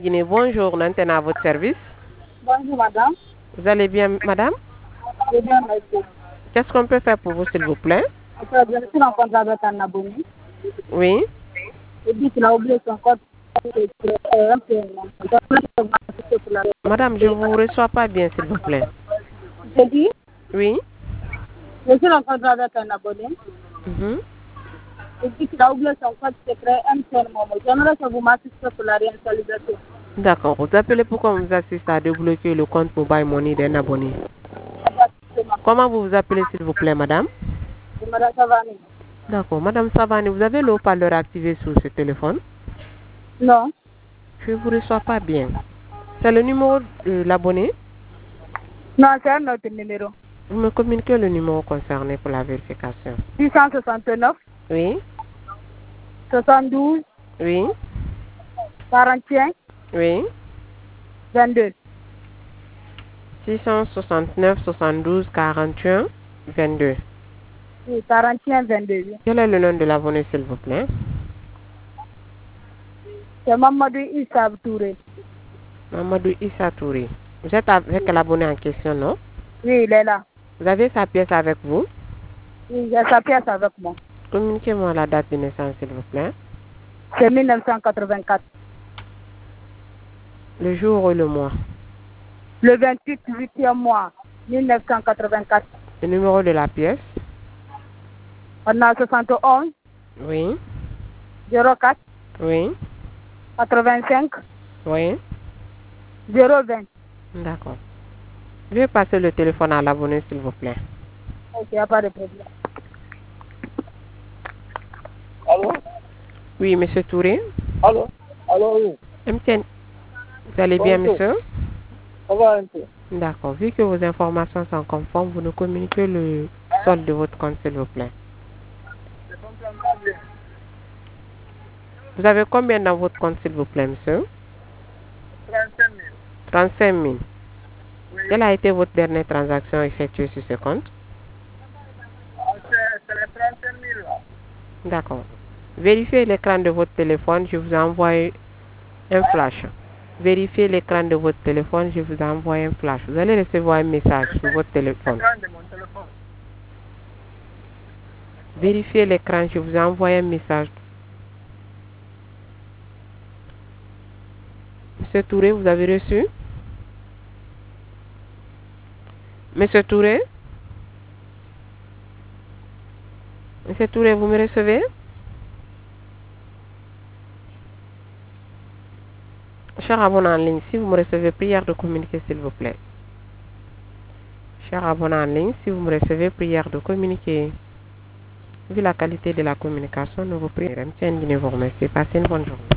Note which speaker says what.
Speaker 1: Guinée, bonjour, Nantenne à votre service.
Speaker 2: Bonjour madame.
Speaker 1: Vous allez bien, madame?
Speaker 2: Je viens merci.
Speaker 1: Qu'est-ce qu'on peut faire pour vous, s'il vous plaît?
Speaker 2: Je suis en contrat avec un abonné.
Speaker 1: Oui.
Speaker 2: Et dit qu'il a oublié son code.
Speaker 1: Madame, je ne vous reçois pas bien, s'il vous plaît.
Speaker 2: J'ai dit,
Speaker 1: Oui.
Speaker 2: je suis en contrat avec un abonné.
Speaker 1: Mhm.
Speaker 2: Il dit qu'il a oublié son code secret MTN Momo. J'aimerais que vous m'assistiez pour la réinitialisation.
Speaker 1: D'accord. Vous appelez pour qu'on vous assiste à débloquer le compte Mobile Money d'un abonné. Comment vous vous appelez, s'il vous plaît, madame?
Speaker 2: Madame Savani.
Speaker 1: D'accord. Madame Savani, vous avez le haut-parleur activé sur ce téléphone?
Speaker 2: Non.
Speaker 1: Je ne vous reçois pas bien. C'est le numéro de l'abonné?
Speaker 2: Non, c'est un autre numéro.
Speaker 1: Vous me communiquez le numéro concerné pour la vérification.
Speaker 2: 669
Speaker 1: Oui.
Speaker 2: 72
Speaker 1: Oui.
Speaker 2: 41
Speaker 1: Oui.
Speaker 2: 22.
Speaker 1: 669 72 41 22.
Speaker 2: Oui, 41 22.
Speaker 1: Quel est le nom de l'abonné, s'il vous plaît?
Speaker 2: C'est Mamadou Issa Touré.
Speaker 1: Mamadou Issa Touré. Vous êtes avec l'abonné en question, non?
Speaker 2: Oui, il est là.
Speaker 1: Vous avez sa pièce avec vous?
Speaker 2: Oui, j'ai sa pièce avec moi.
Speaker 1: Communiquez-moi la date de naissance, s'il vous plaît.
Speaker 2: C'est 1984.
Speaker 1: Le jour et le mois.
Speaker 2: Le 28 8e mois 1984.
Speaker 1: Le numéro de la pièce?
Speaker 2: On a 71
Speaker 1: Oui.
Speaker 2: 04
Speaker 1: Oui.
Speaker 2: 85
Speaker 1: Oui.
Speaker 2: 020.
Speaker 1: D'accord. Je vais passer le téléphone à l'abonné, s'il vous plaît.
Speaker 2: Ok, il n'y a pas de problème.
Speaker 3: Allô?
Speaker 1: Oui, monsieur Touré.
Speaker 3: Allô? Allô, oui.
Speaker 1: MTN. Vous allez bien,
Speaker 3: Bonjour.
Speaker 1: monsieur?
Speaker 3: Ça va un peu?
Speaker 1: D'accord. Vu que vos informations sont conformes, vous nous communiquez le solde de votre compte, s'il vous plaît.
Speaker 3: Je comprends pas bien.
Speaker 1: Vous avez combien dans votre compte, s'il vous plaît, monsieur?
Speaker 3: 35 000.
Speaker 1: 35 000.
Speaker 3: Oui.
Speaker 1: Quelle a été votre dernière transaction effectuée sur ce compte?
Speaker 3: C'est les 35 000 là.
Speaker 1: D'accord. Vérifiez l'écran de votre téléphone, je vous envoie un flash. Vérifiez l'écran de votre téléphone, je vous envoie un flash. Vous allez recevoir un message sur votre téléphone.
Speaker 3: L'écran de mon téléphone.
Speaker 1: Vérifiez l'écran, je vous envoie un message. Monsieur Touré, vous avez reçu? Monsieur Touré? Monsieur Touré, vous me recevez? Cher abonné en ligne, si vous me recevez, prière de communiquer, s'il vous plaît. Cher abonné en ligne, si vous me recevez, prière de communiquer. Vu la qualité de la communication, nous vous prions. Tiens, vous remercie. Passez une bonne journée.